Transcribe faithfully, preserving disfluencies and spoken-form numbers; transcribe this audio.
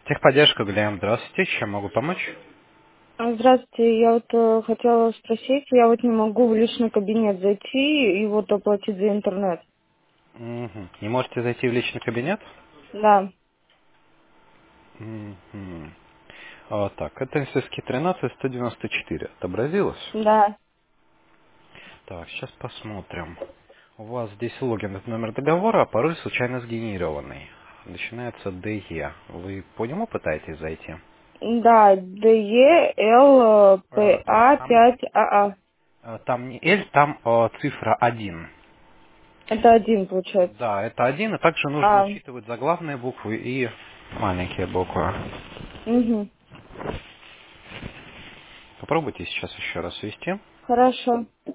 Техподдержка, Глеб, здравствуйте, чем могу помочь? А, Здравствуйте, я вот э, хотела спросить, я вот не могу в личный кабинет зайти и вот оплатить за интернет. Мгм. Не можете зайти в личный кабинет? Да, Мгм. А, так, это Институтский тринадцать сто девяносто четыре. Отобразилось? да, Так, сейчас посмотрим. У вас здесь логин, это номер договора, а пароль случайно сгенерированный. Начинается дэ е. Вы по нему пытаетесь зайти? да, ДЕ Л А, П нет, А там, пять А А. э, там не L, там э, цифра один. Это один получается. Да, это один, и также нужно А, учитывать заглавные буквы и маленькие буквы. угу, Попробуйте сейчас еще раз ввести. хорошо.